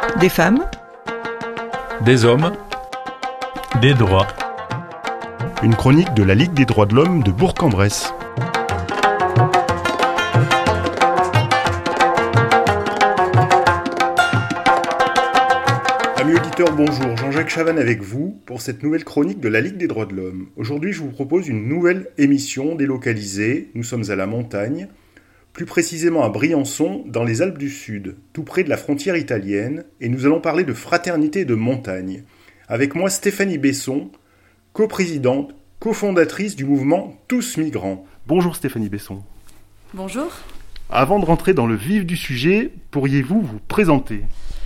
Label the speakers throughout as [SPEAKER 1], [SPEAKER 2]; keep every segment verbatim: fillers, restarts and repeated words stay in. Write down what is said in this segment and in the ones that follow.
[SPEAKER 1] Des femmes,
[SPEAKER 2] des hommes, des droits.
[SPEAKER 3] Une chronique de la Ligue des droits de l'homme de Bourg-en-Bresse. Amis auditeurs, bonjour. Jean-Jacques Chavannes avec vous pour cette nouvelle chronique de la Ligue des droits de l'homme. Aujourd'hui, je vous propose une nouvelle émission délocalisée. Nous sommes à la montagne, plus précisément à Briançon, dans les Alpes du Sud, tout près de la frontière italienne, et nous allons parler de fraternité de montagne. Avec moi, Stéphanie Besson, coprésidente, cofondatrice du mouvement Tous Migrants. Bonjour Stéphanie Besson.
[SPEAKER 4] Bonjour.
[SPEAKER 3] Avant de rentrer dans le vif du sujet, pourriez-vous vous présenter ?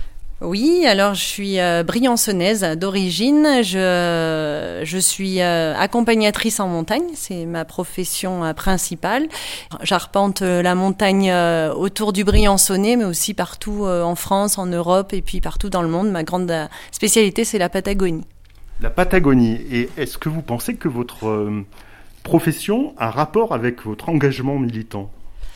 [SPEAKER 4] Oui, alors je suis euh, briançonnaise d'origine, je, je suis euh, accompagnatrice en montagne, c'est ma profession euh, principale. J'arpente euh, la montagne euh, autour du Briançonnais, mais aussi partout euh, en France, en Europe et puis partout dans le monde. Ma grande euh, spécialité, c'est la Patagonie.
[SPEAKER 3] La Patagonie, et est-ce que vous pensez que votre euh, profession a rapport avec votre engagement militant ?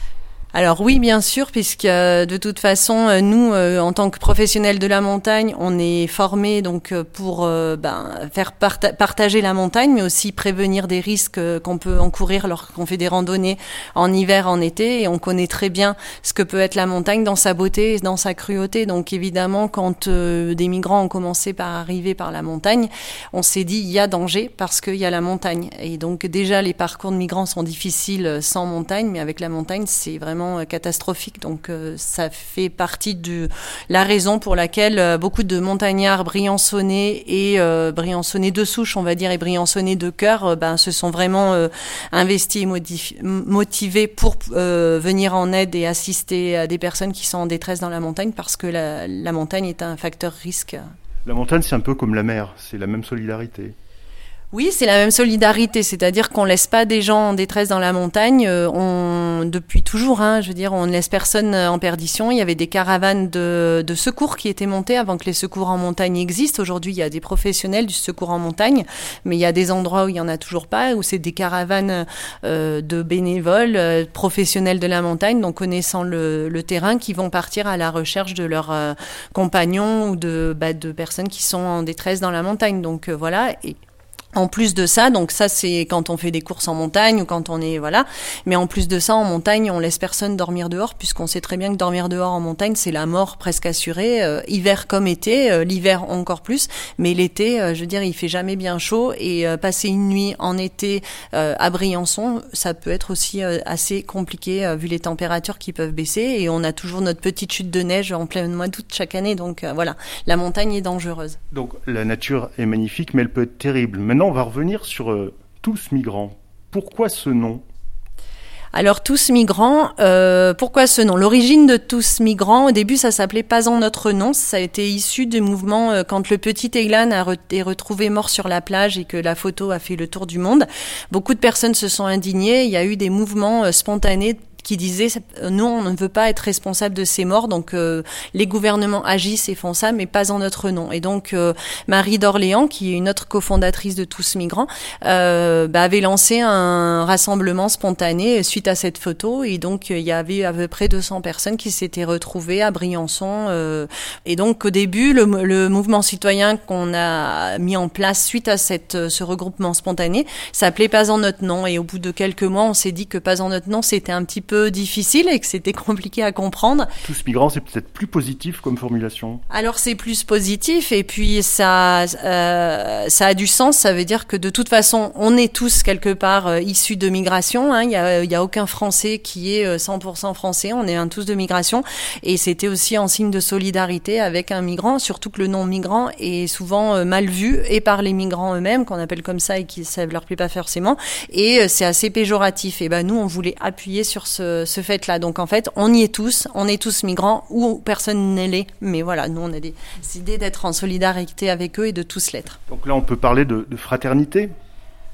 [SPEAKER 4] Alors oui, bien sûr, puisque euh, de toute façon, euh, nous, euh, en tant que professionnels de la montagne, on est formés donc euh, pour euh, ben, faire parta- partager la montagne, mais aussi prévenir des risques euh, qu'on peut encourir lorsqu'on fait des randonnées en hiver, en été, et on connaît très bien ce que peut être la montagne dans sa beauté et dans sa cruauté. Donc évidemment, quand euh, des migrants ont commencé par arriver par la montagne, on s'est dit il y a danger parce qu'il y a la montagne. Et donc déjà, les parcours de migrants sont difficiles sans montagne, mais avec la montagne, c'est vraiment catastrophique. Donc euh, ça fait partie de la raison pour laquelle euh, beaucoup de montagnards briançonnais et euh, briançonnais de souche, on va dire, et briançonnais de cœur, euh, ben, se sont vraiment euh, investis et modif- motivés pour euh, venir en aide et assister à des personnes qui sont en détresse dans la montagne, parce que la, la montagne est un facteur risque.
[SPEAKER 3] La montagne, c'est un peu comme la mer, c'est la même solidarité.
[SPEAKER 4] Oui, c'est la même solidarité, c'est-à-dire qu'on laisse pas des gens en détresse dans la montagne. Euh, on, depuis toujours, hein, je veux dire, on ne laisse personne en perdition. Il y avait des caravanes de, de secours qui étaient montées avant que les secours en montagne existent. Aujourd'hui, il y a des professionnels du secours en montagne, mais il y a des endroits où il y en a toujours pas, où c'est des caravanes euh, de bénévoles, euh, professionnels de la montagne, donc connaissant le, le terrain, qui vont partir à la recherche de leurs euh, compagnons ou de, bah, de personnes qui sont en détresse dans la montagne. Donc euh, voilà. Et en plus de ça, donc ça c'est quand on fait des courses en montagne ou quand on est, voilà, mais en plus de ça, en montagne, on laisse personne dormir dehors, puisqu'on sait très bien que dormir dehors en montagne, c'est la mort presque assurée, euh, hiver comme été, euh, l'hiver encore plus, mais l'été, euh, je veux dire, il fait jamais bien chaud, et euh, passer une nuit en été euh, à Briançon, ça peut être aussi euh, assez compliqué euh, vu les températures qui peuvent baisser, et on a toujours notre petite chute de neige en plein mois d'août chaque année, donc euh, voilà, la montagne est dangereuse.
[SPEAKER 3] Donc la nature est magnifique, mais elle peut être terrible. Maintenant, on va revenir sur euh, Tous Migrants. Pourquoi ce nom ?
[SPEAKER 4] Alors, Tous Migrants, euh, pourquoi ce nom ? L'origine de Tous Migrants, au début, ça s'appelait Pas en notre nom. Ça a été issu du mouvement euh, quand le petit Eglan a re- est retrouvé mort sur la plage et que la photo a fait le tour du monde. Beaucoup de personnes se sont indignées. Il y a eu des mouvements euh, spontanés qui disait nous on ne veut pas être responsable de ces morts, donc euh, les gouvernements agissent et font ça, mais pas en notre nom. Et donc euh, Marie d'Orléans, qui est une autre cofondatrice de Tous Migrants, euh, bah, avait lancé un rassemblement spontané suite à cette photo, et donc il y avait à peu près deux cents personnes qui s'étaient retrouvées à Briançon. Euh, et donc au début, le, le mouvement citoyen qu'on a mis en place suite à cette, ce regroupement spontané s'appelait Pas en notre nom. Et au bout de quelques mois, on s'est dit que Pas en notre nom, c'était un petit peu difficile et que c'était compliqué à comprendre.
[SPEAKER 3] Tous Migrants, c'est peut-être plus positif comme formulation.
[SPEAKER 4] Alors c'est plus positif, et puis ça, euh, ça a du sens. Ça veut dire que de toute façon, on est tous quelque part euh, issus de migration. Hein. Il y a, il y a aucun Français qui est cent pour cent français. On est un tous de migration, et c'était aussi en signe de solidarité avec un migrant. Surtout que le nom migrant est souvent euh, mal vu, et par les migrants eux-mêmes, qu'on appelle comme ça et qui ça leur plaît pas forcément. Et euh, c'est assez péjoratif. Et ben nous, on voulait appuyer sur ce ce fait-là. Donc en fait, on y est tous, on est tous migrants ou personne n'est l'est. Mais voilà, nous on a décidé d'être en solidarité avec eux et de tous l'être.
[SPEAKER 3] Donc là, on peut parler de, de fraternité ?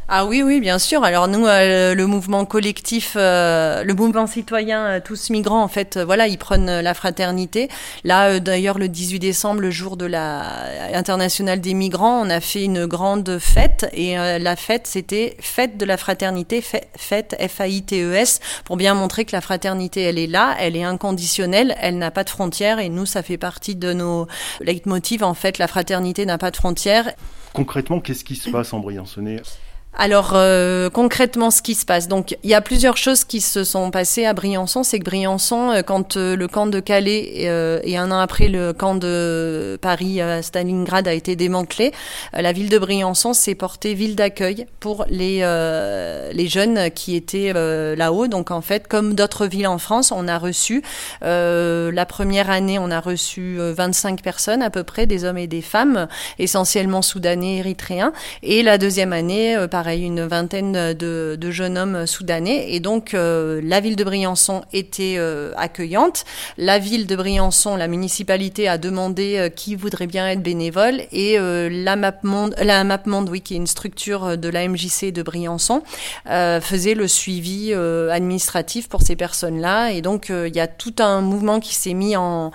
[SPEAKER 4] Ah oui, oui, bien sûr. Alors nous, euh, le mouvement collectif, euh, le mouvement citoyen euh, Tous Migrants, en fait, euh, voilà, ils prennent euh, la fraternité. Là, euh, d'ailleurs, le dix-huit décembre, le jour de la internationale des migrants, on a fait une grande fête et euh, la fête, c'était fête de la fraternité, fête F A I T E S, pour bien montrer que la fraternité, elle est là, elle est inconditionnelle, elle n'a pas de frontières et nous, ça fait partie de nos leitmotifs. En fait, la fraternité n'a pas de frontières.
[SPEAKER 3] Concrètement, qu'est-ce qui se passe en Briançonnais ?
[SPEAKER 4] Alors euh, concrètement, ce qui se passe, donc il y a plusieurs choses qui se sont passées à Briançon. C'est que Briançon, euh, quand euh, le camp de Calais euh, et un an après le camp de Paris à Stalingrad a été démantelé, euh, la ville de Briançon s'est portée ville d'accueil pour les euh, les jeunes qui étaient euh, là-haut. Donc en fait, comme d'autres villes en France, on a reçu euh, la première année, on a reçu euh, vingt-cinq personnes à peu près, des hommes et des femmes, essentiellement soudanais, érythréens. Et la deuxième année, euh, par une vingtaine de, de jeunes hommes soudanais. Et donc, euh, la ville de Briançon était euh, accueillante. La ville de Briançon, la municipalité a demandé euh, qui voudrait bien être bénévole. Et euh, la MapMonde, la MapMonde, oui, qui est une structure de l'A M J C de Briançon, euh, faisait le suivi euh, administratif pour ces personnes-là. Et donc, euh, il y a tout un mouvement qui s'est mis en,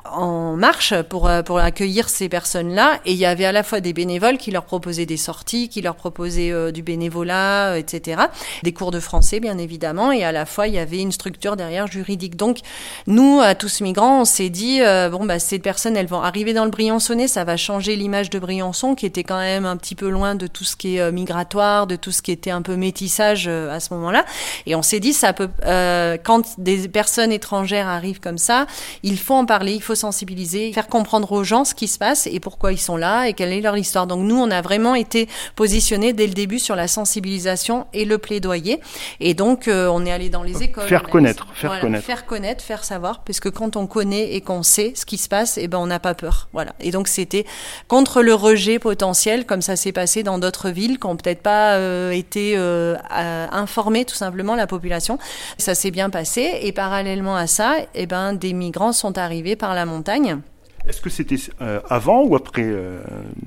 [SPEAKER 4] en marche pour, pour accueillir ces personnes-là. Et il y avait à la fois des bénévoles qui leur proposaient des sorties, qui leur proposaient euh, du bénévolat, et cetera. Des cours de français, bien évidemment, et à la fois, il y avait une structure derrière juridique. Donc, nous, à Tous Migrants, on s'est dit, euh, bon, bah, ces personnes, elles vont arriver dans le Briançonnais, ça va changer l'image de Briançon, qui était quand même un petit peu loin de tout ce qui est euh, migratoire, de tout ce qui était un peu métissage euh, à ce moment-là. Et on s'est dit, ça peut, euh, quand des personnes étrangères arrivent comme ça, il faut en parler, il faut sensibiliser, faire comprendre aux gens ce qui se passe et pourquoi ils sont là et quelle est leur histoire. Donc, nous, on a vraiment été positionnés dès le début sur la sensibilisation et le plaidoyer. Et donc, euh, on est allé dans les écoles.
[SPEAKER 3] Faire connaître, faire
[SPEAKER 4] voilà,
[SPEAKER 3] connaître.
[SPEAKER 4] Faire connaître, faire savoir, parce que quand on connaît et qu'on sait ce qui se passe, eh ben, on n'a pas peur. Voilà. Et donc, c'était contre le rejet potentiel, comme ça s'est passé dans d'autres villes qui n'ont peut-être pas euh, été euh, informées, tout simplement, la population. Ça s'est bien passé. Et parallèlement à ça, eh ben, des migrants sont arrivés par la montagne.
[SPEAKER 3] Est-ce que c'était euh, avant ou après euh...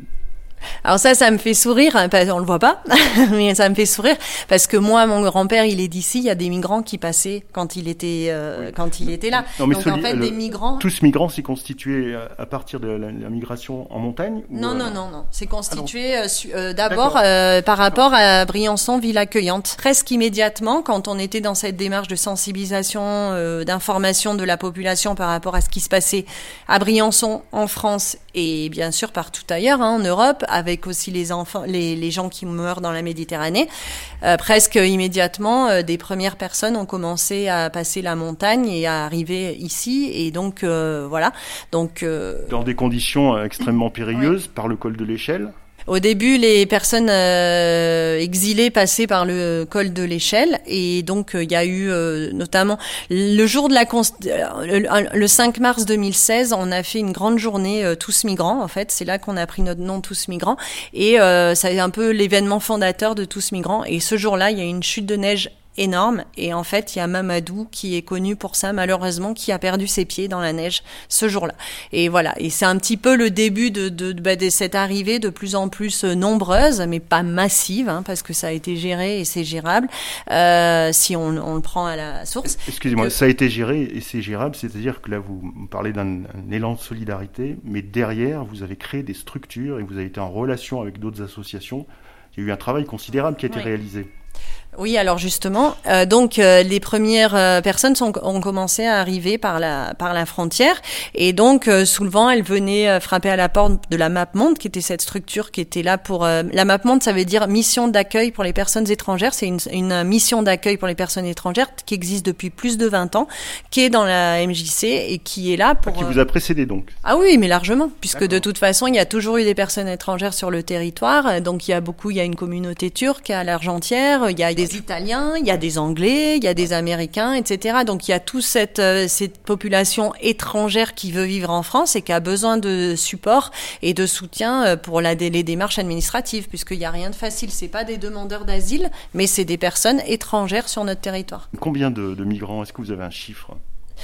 [SPEAKER 4] Alors ça, ça me fait sourire, hein, on le voit pas, mais ça me fait sourire parce que moi, mon grand-père, il est d'ici. Il y a des migrants qui passaient quand il était euh, oui. quand il était là.
[SPEAKER 3] Non, mais
[SPEAKER 4] donc
[SPEAKER 3] celui,
[SPEAKER 4] en fait,
[SPEAKER 3] le,
[SPEAKER 4] des migrants.
[SPEAKER 3] Tous migrants, c'est constitué à partir de la, la migration en montagne ou
[SPEAKER 4] Non,
[SPEAKER 3] euh...
[SPEAKER 4] non, non, non. C'est constitué ah non. euh, d'abord euh, par rapport à Briançon, ville accueillante. Presque immédiatement, quand on était dans cette démarche de sensibilisation, euh, d'information de la population par rapport à ce qui se passait à Briançon, en France et bien sûr partout ailleurs, hein, en Europe, avec aussi les enfants, les, les gens qui meurent dans la Méditerranée. Euh, presque immédiatement, euh, des premières personnes ont commencé à passer la montagne et à arriver ici. Et donc, euh, voilà. Donc, euh...
[SPEAKER 3] dans des conditions extrêmement périlleuses, oui. Par le col de l'Échelle.
[SPEAKER 4] Au début, les personnes euh, exilées passaient par le col de l'Échelle et donc il euh, y a eu euh, notamment le jour de la const... le, le cinq mars deux mille seize, on a fait une grande journée euh, Tous Migrants. En fait, c'est là qu'on a pris notre nom Tous Migrants et euh, ça a été un peu l'événement fondateur de Tous Migrants. Et ce jour-là, il y a eu une chute de neige énorme et en fait il y a Mamadou qui est connu pour ça malheureusement, qui a perdu ses pieds dans la neige ce jour-là. Et voilà, et c'est un petit peu le début de, de, de, de cette arrivée de plus en plus nombreuse, mais pas massive, hein, parce que ça a été géré et c'est gérable euh, si on, on le prend à la source.
[SPEAKER 3] Excusez-moi,
[SPEAKER 4] que...
[SPEAKER 3] ça a été géré et c'est gérable, c'est-à-dire que là vous parlez d'un élan de solidarité, mais derrière vous avez créé des structures et vous avez été en relation avec d'autres associations. Il y a eu un travail considérable qui a été oui. réalisé.
[SPEAKER 4] Oui, alors justement, euh, donc euh, les premières euh, personnes sont, ont commencé à arriver par la par la frontière et donc euh, sous le vent, elles venaient euh, frapper à la porte de la MapMonde, qui était cette structure qui était là pour euh, la MapMonde, ça veut dire mission d'accueil pour les personnes étrangères. C'est une, une mission d'accueil pour les personnes étrangères qui existe depuis plus de vingt ans, qui est dans la M J C et qui est là pour.
[SPEAKER 3] Ah, qui vous a précédé donc.
[SPEAKER 4] Ah oui, mais largement, puisque D'accord. de toute façon, il y a toujours eu des personnes étrangères sur le territoire. Donc il y a beaucoup, il y a une communauté turque à l'Argentière, il y a des Italiens, il y a des Anglais, il y a des Américains, et cetera. Donc il y a toute cette, euh, cette population étrangère qui veut vivre en France et qui a besoin de support et de soutien pour la, les démarches administratives, puisqu'il n'y a rien de facile. C'est pas des demandeurs d'asile, mais c'est des personnes étrangères sur notre territoire.
[SPEAKER 3] Combien de, de migrants? Est-ce que vous avez un chiffre?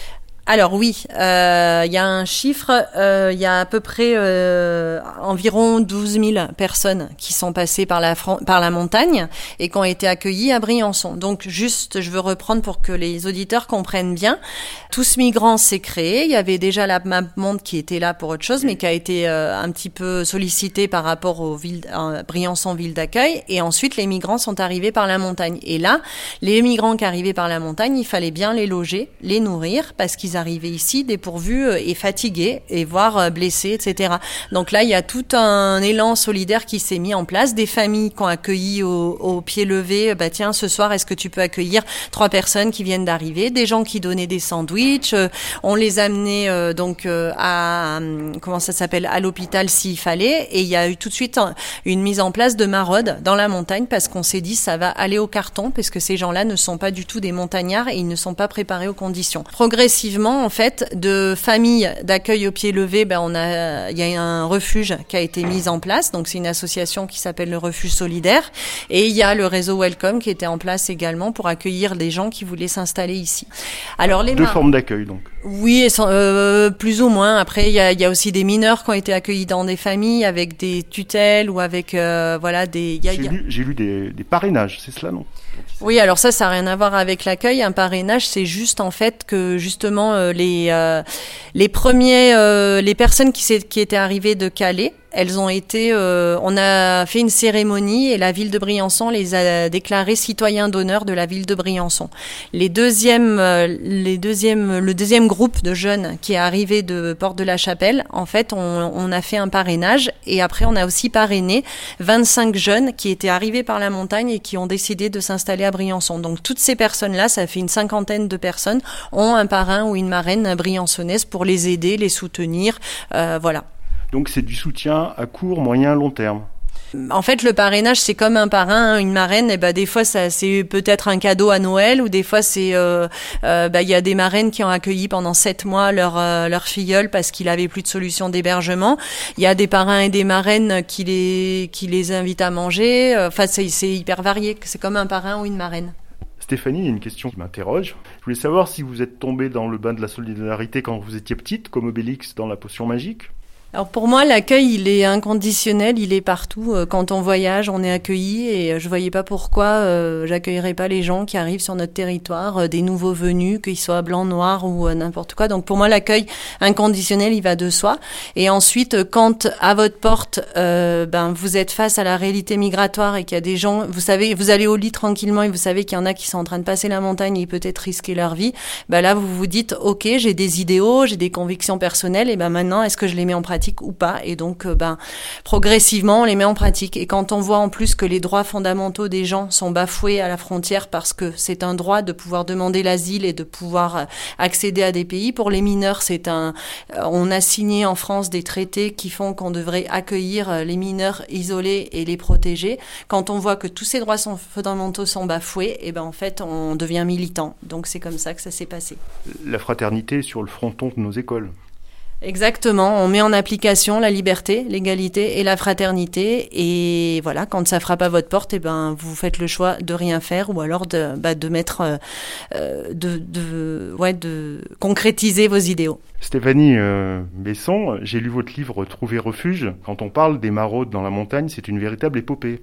[SPEAKER 4] Alors oui, il euh, y a un chiffre, il euh, y a à peu près euh, environ douze mille personnes qui sont passées par la, Fran- par la montagne et qui ont été accueillies à Briançon. Donc juste, je veux reprendre pour que les auditeurs comprennent bien. Tous Migrants s'est créé, il y avait déjà la MapMonde qui était là pour autre chose, mais qui a été euh, un petit peu sollicitée par rapport aux villes, euh, Briançon ville d'accueil. Et ensuite, les migrants sont arrivés par la montagne. Et là, les migrants qui arrivaient par la montagne, il fallait bien les loger, les nourrir, parce qu'ils arrivaient ici dépourvus et fatigués, et voire blessés, et cetera. Donc là, il y a tout un élan solidaire qui s'est mis en place, des familles qui ont accueilli au, au pied levé, bah tiens, ce soir, est-ce que tu peux accueillir trois personnes qui viennent d'arriver, des gens qui donnaient des sandwichs, euh, on les amenait euh, donc euh, à, euh, comment ça s'appelle, à l'hôpital s'il fallait, et il y a eu tout de suite un, une mise en place de maraudes dans la montagne, parce qu'on s'est dit, ça va aller au carton, parce que ces gens-là ne sont pas du tout des montagnards et ils ne sont pas préparés aux conditions. Progressivement, en fait, de familles d'accueil au pied levé, ben on a, il y a un refuge qui a été mis en place. Donc c'est une association qui s'appelle le Refuge Solidaire, et il y a le réseau Welcome qui était en place également pour accueillir des gens qui voulaient s'installer ici. Alors les
[SPEAKER 3] deux
[SPEAKER 4] mar-
[SPEAKER 3] formes d'accueil donc.
[SPEAKER 4] Oui, euh, plus ou moins. Après, il y a, il y a aussi des mineurs qui ont été accueillis dans des familles avec des tutelles ou avec euh, voilà des. Il y a,
[SPEAKER 3] j'ai,
[SPEAKER 4] il y a...
[SPEAKER 3] lu, j'ai lu des, des parrainages, c'est cela non?
[SPEAKER 4] Oui, alors ça, ça n'a rien à voir avec l'accueil. Un parrainage, c'est juste en fait que justement euh, les euh, les premiers euh, les personnes qui, qui étaient arrivées de Calais, elles ont été, euh, on a fait une cérémonie et la ville de Briançon les a déclarés citoyens d'honneur de la ville de Briançon. Les deuxièmes, euh, les deuxièmes, le deuxième groupe de jeunes qui est arrivé de Porte de la Chapelle, en fait, on, on a fait un parrainage et après on a aussi parrainé vingt-cinq jeunes qui étaient arrivés par la montagne et qui ont décidé de s'installer à Briançon. Donc toutes ces personnes-là, ça fait une cinquantaine de personnes, ont un parrain ou une marraine briançonnaise pour les aider, les soutenir, euh, voilà.
[SPEAKER 3] Donc c'est du soutien à court, moyen, long terme.
[SPEAKER 4] En fait, le parrainage, c'est comme un parrain, une marraine. Et ben, des fois, ça, c'est peut-être un cadeau à Noël, ou des fois, c'est, euh, euh, ben, il y a des marraines qui ont accueilli pendant sept mois leur euh, leur filleul parce qu'il avait plus de solution d'hébergement. Il y a des parrains et des marraines qui les qui les invitent à manger. Enfin, c'est, c'est hyper varié. C'est comme un parrain ou une marraine.
[SPEAKER 3] Stéphanie, il y a une question qui m'interroge. Je voulais savoir si vous êtes tombée dans le bain de la solidarité quand vous étiez petite, comme Obélix dans la potion magique.
[SPEAKER 4] Alors pour moi, l'accueil, il est inconditionnel, il est partout. Quand on voyage, on est accueilli et je voyais pas pourquoi euh, j'accueillerais pas les gens qui arrivent sur notre territoire, euh, des nouveaux venus, qu'ils soient blancs, noirs ou euh, n'importe quoi. Donc pour moi, l'accueil inconditionnel, il va de soi. Et ensuite, quand à votre porte, euh, ben vous êtes face à la réalité migratoire et qu'il y a des gens, vous savez, vous allez au lit tranquillement et vous savez qu'il y en a qui sont en train de passer la montagne et peut-être risquer leur vie. Ben là, vous vous dites, ok, j'ai des idéaux, j'ai des convictions personnelles, et ben maintenant, est-ce que je les mets en pratique ou pas, et donc euh, ben progressivement on les met en pratique. Et quand on voit en plus que les droits fondamentaux des gens sont bafoués à la frontière parce que c'est un droit de pouvoir demander l'asile et de pouvoir accéder à des pays, pour les mineurs c'est un euh, on a signé en France des traités qui font qu'on devrait accueillir les mineurs isolés et les protéger. Quand on voit que tous ces droits sont, fondamentaux sont bafoués, et ben en fait on devient militant. Donc c'est comme ça que ça s'est passé.
[SPEAKER 3] La fraternité sur le fronton de nos écoles.
[SPEAKER 4] Exactement, on met en application la liberté, l'égalité et la fraternité, et voilà, quand ça frappe à votre porte, et ben vous faites le choix de rien faire, ou alors de bah, de mettre euh, de de ouais de concrétiser vos idéaux.
[SPEAKER 3] Stéphanie euh, Besson, j'ai lu votre livre Trouver refuge. Quand on parle des maraudes dans la montagne, c'est une véritable épopée.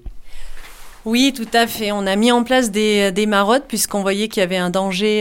[SPEAKER 4] Oui, tout à fait. On a mis en place des, des maraudes puisqu'on voyait qu'il y avait un danger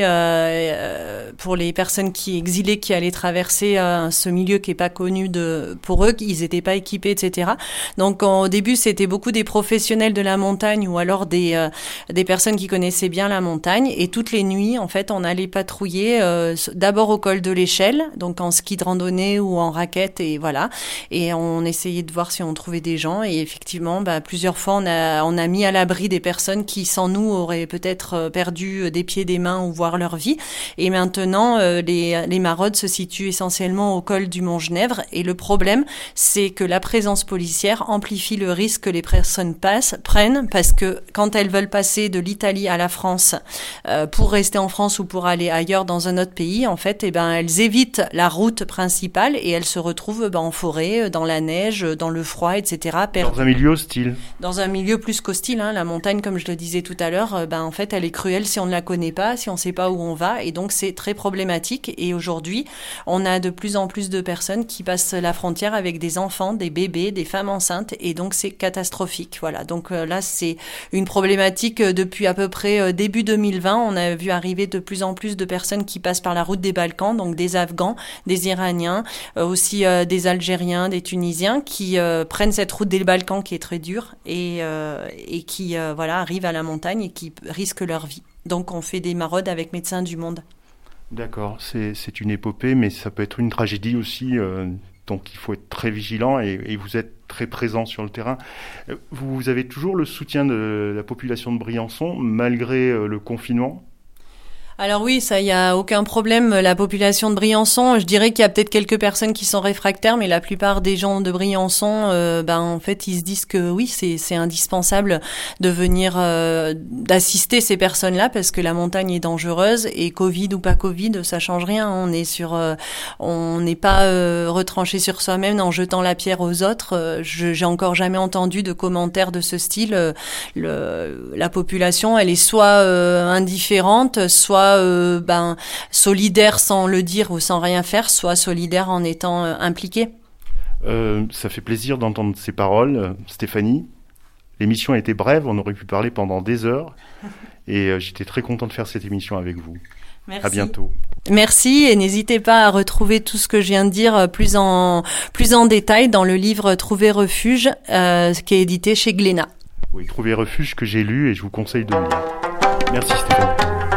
[SPEAKER 4] euh, pour les personnes qui exilées qui allaient traverser euh, ce milieu qui est pas connu de pour eux, ils étaient pas équipés, et cetera. Donc au début, c'était beaucoup des professionnels de la montagne ou alors des euh, des personnes qui connaissaient bien la montagne. Et toutes les nuits, en fait, on allait patrouiller euh, d'abord au col de l'Échelle, donc en ski de randonnée ou en raquette, et voilà. Et on essayait de voir si on trouvait des gens. Et effectivement, bah, plusieurs fois, on a on a mis à l'abri des personnes qui, sans nous, auraient peut-être perdu des pieds, des mains ou voire leur vie. Et maintenant, euh, les, les maraudes se situent essentiellement au col du Mont Genèvre. Et le problème, c'est que la présence policière amplifie le risque que les personnes passent, prennent, parce que quand elles veulent passer de l'Italie à la France, euh, pour rester en France ou pour aller ailleurs dans un autre pays, en fait, eh ben, elles évitent la route principale et elles se retrouvent ben, en forêt, dans la neige, dans le froid, et cetera.
[SPEAKER 3] Dans un milieu hostile.
[SPEAKER 4] Dans un milieu plus qu'hostile, Hein. La montagne, comme je le disais tout à l'heure, euh, ben, en fait, elle est cruelle si on ne la connaît pas, si on ne sait pas où on va. Et donc, c'est très problématique. Et aujourd'hui, on a de plus en plus de personnes qui passent la frontière avec des enfants, des bébés, des femmes enceintes. Et donc, c'est catastrophique. Voilà. Donc euh, là, c'est une problématique euh, depuis à peu près euh, début deux mille vingt. On a vu arriver de plus en plus de personnes qui passent par la route des Balkans, donc des Afghans, des Iraniens, euh, aussi euh, des Algériens, des Tunisiens, qui euh, prennent cette route des Balkans qui est très dure et, euh, et qui euh, voilà, arrivent à la montagne et qui risquent leur vie. Donc on fait des maraudes avec Médecins du Monde.
[SPEAKER 3] D'accord, c'est, c'est une épopée, mais ça peut être une tragédie aussi, euh, donc il faut être très vigilant et, et vous êtes très présent sur le terrain. Vous avez toujours le soutien de la population de Briançon, malgré euh, le confinement ?
[SPEAKER 4] Alors oui, ça, il y a aucun problème. La population de Briançon, je dirais qu'il y a peut-être quelques personnes qui sont réfractaires, mais la plupart des gens de Briançon, euh, ben en fait, ils se disent que oui, c'est c'est indispensable de venir euh, d'assister ces personnes-là parce que la montagne est dangereuse et Covid ou pas Covid, ça change rien. On est sur, euh, on n'est pas euh, retranché sur soi-même en jetant la pierre aux autres. Je, j'ai encore jamais entendu de commentaires de ce style. Le, la population, elle est soit euh, indifférente, soit Euh, ben, solidaire sans le dire ou sans rien faire, soit solidaire en étant euh, impliqué.
[SPEAKER 3] Euh, ça fait plaisir d'entendre ces paroles, Stéphanie. L'émission a été brève, on aurait pu parler pendant des heures et euh, j'étais très content de faire cette émission avec vous.
[SPEAKER 4] Merci.
[SPEAKER 3] À bientôt.
[SPEAKER 4] Merci et n'hésitez pas à retrouver tout ce que je viens de dire plus en, plus en détail dans le livre Trouver refuge euh, qui est édité chez Glénat.
[SPEAKER 3] Oui, Trouver refuge que j'ai lu et je vous conseille de le lire. Merci Stéphanie.